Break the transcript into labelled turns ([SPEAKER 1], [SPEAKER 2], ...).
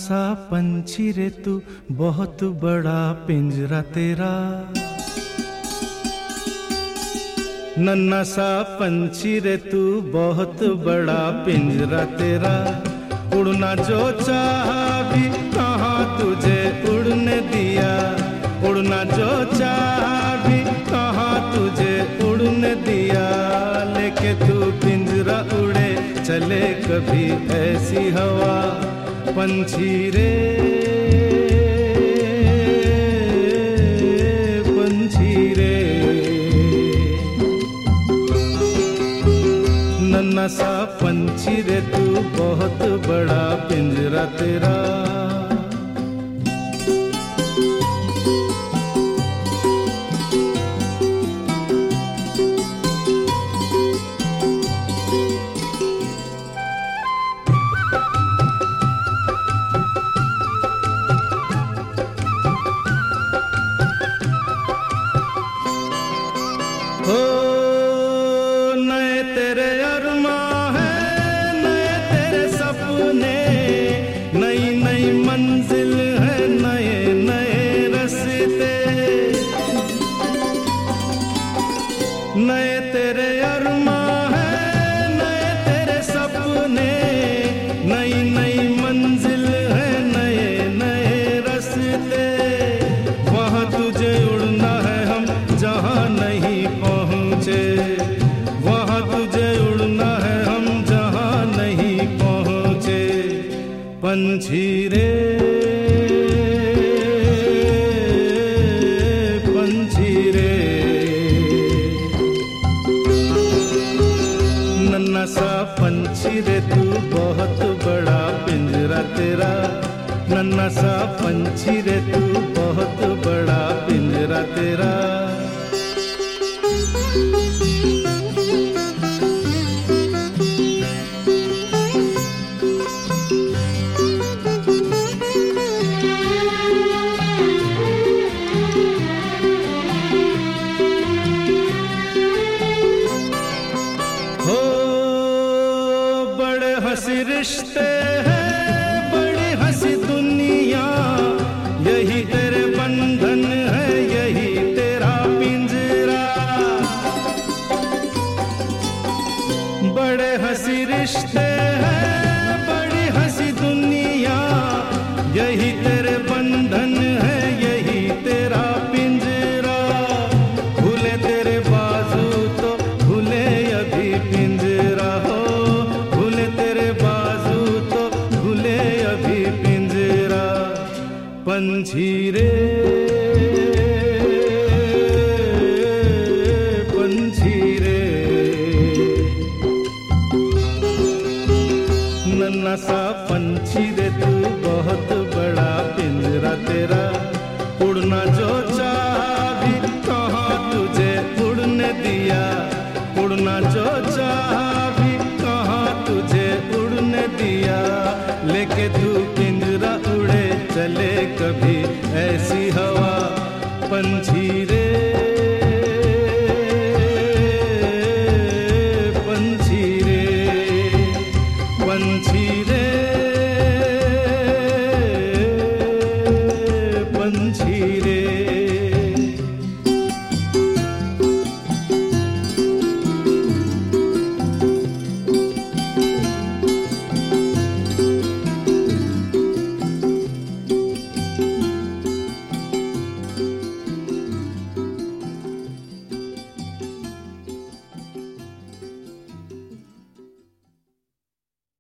[SPEAKER 1] सा पंछी रे तू, बहुत बड़ा पिंजरा तेरा। नन्हा सा पंछी रे तू, बहुत बड़ा पिंजरा तेरा। उड़ना जो चाहा भी कहाँ तुझे उड़ने दिया, उड़ना जो चाहा भी कहाँ तुझे उड़ने दिया। लेके तू पिंजरा उड़े चले कभी ऐसी हवा, पंछी रे पंछी रे। नन्हा सा पंछी रे तू, बहुत बड़ा पिंजरा तेरा। हो नए तेरे अरमां है, नए तेरे सपने, नई नई मंजिल है, नए नए रास्ते। नए तेरे अरमां है, नए तेरे सपने, नई नई मंजिल है, नए नए रास्ते। वहाँ तुझे उड़ना है हम जहाँ नहीं पहुँचे, वहाँ तुझे उड़ना है हम जहाँ नहीं पहुँचे। पंछी रे पंछी रे। नन्हा सा पंछी रे तू, बहुत बड़ा पिंजरा तेरा। नन्हा सा पंछी रे तू, बहुत बड़ा पिंजरा तेरा। हो बड़े हंसी रिश्ते हैं, बड़ी हंसी दुनिया, यही तेरे बंधन है, यही तेरा पिंजरा। बड़े हंसी रिश्ते हैं, बड़ी हंसी दुनिया, यही तेरे बंधन है, यही तेरा पिंजरा। भूले तेरे बाजू तो भूले अभी पिंजरा हो, भूले तेरे बाजू तो भूले अभी पिंजरा। पंछी रे पंछी रे। नन्हा सा पंछी रे तू, बहुत बड़ा पिंजरा तेरा। उड़ना जो चाहा भी कहाँ तुझे उड़ने दिया, उड़ना जो चाहा भी कहाँ तुझे उड़ने दिया। लेके तू पिंजरा उड़े चले कभी ऐसी